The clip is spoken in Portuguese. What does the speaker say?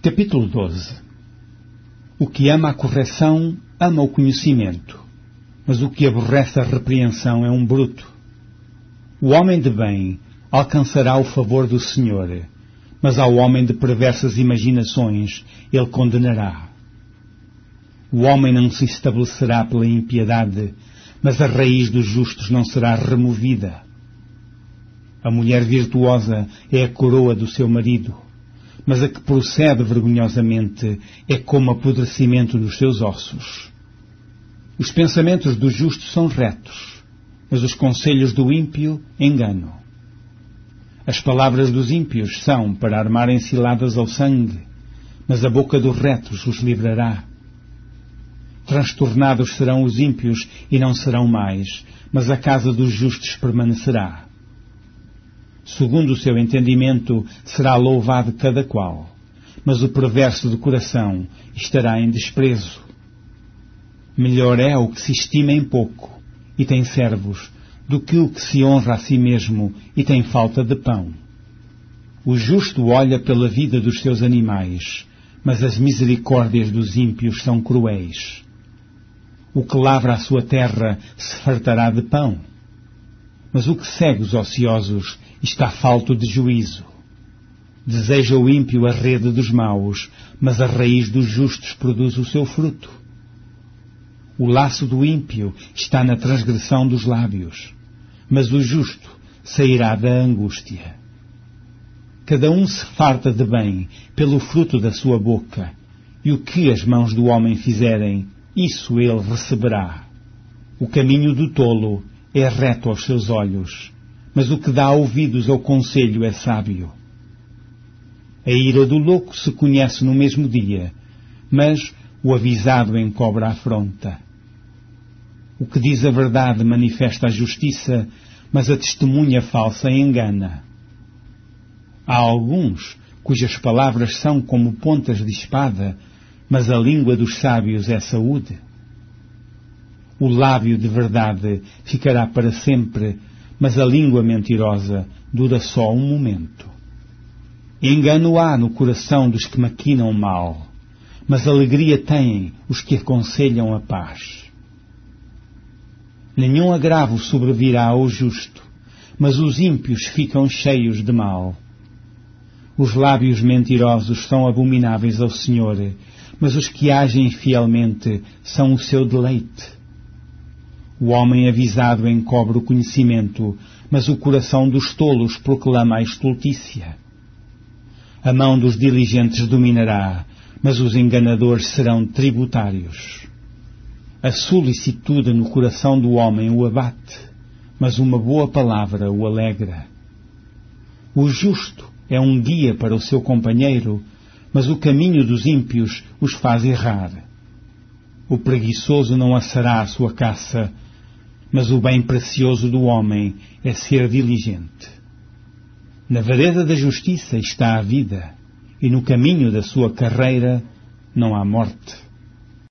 Capítulo 12. O que ama a correção, ama o conhecimento, mas o que aborrece a repreensão é um bruto. O homem de bem alcançará o favor do Senhor, mas ao homem de perversas imaginações ele condenará. O homem não se estabelecerá pela impiedade, mas a raiz dos justos não será removida. A mulher virtuosa é a coroa do seu marido, mas a que procede vergonhosamente é como apodrecimento dos seus ossos. Os pensamentos do justo são retos, mas os conselhos do ímpio engano. As palavras dos ímpios são para armarem ciladas ao sangue, mas a boca dos retos os livrará. Transtornados serão os ímpios e não serão mais, mas a casa dos justos permanecerá. Segundo o seu entendimento será louvado cada qual, mas o perverso de coração estará em desprezo. Melhor é o que se estima em pouco e tem servos, do que o que se honra a si mesmo e tem falta de pão. O justo olha pela vida dos seus animais, mas as misericórdias dos ímpios são cruéis. O que lavra a sua terra se fartará de pão, mas o que segue os ociosos está falto de juízo. Deseja o ímpio a rede dos maus, mas a raiz dos justos produz o seu fruto. O laço do ímpio está na transgressão dos lábios, mas o justo sairá da angústia. Cada um se farta de bem pelo fruto da sua boca, e o que as mãos do homem fizerem, isso ele receberá. O caminho do tolo é reto aos seus olhos, mas o que dá ouvidos ao conselho é sábio. A ira do louco se conhece no mesmo dia, mas o avisado encobre a afronta. O que diz a verdade manifesta a justiça, mas a testemunha falsa engana. Há alguns cujas palavras são como pontas de espada, mas a língua dos sábios é saúde. O lábio de verdade ficará para sempre, mas a língua mentirosa dura só um momento. Engano há no coração dos que maquinam mal, mas alegria têm os que aconselham a paz. Nenhum agravo sobrevirá ao justo, mas os ímpios ficam cheios de mal. Os lábios mentirosos são abomináveis ao Senhor, mas os que agem fielmente são o seu deleite. O homem avisado encobre o conhecimento, mas o coração dos tolos proclama a estultícia. A mão dos diligentes dominará, mas os enganadores serão tributários. A solicitude no coração do homem o abate, mas uma boa palavra o alegra. O justo é um guia para o seu companheiro, mas o caminho dos ímpios os faz errar. O preguiçoso não assará a sua caça, mas o bem precioso do homem é ser diligente. Na vereda da justiça está a vida, e no caminho da sua carreira não há morte.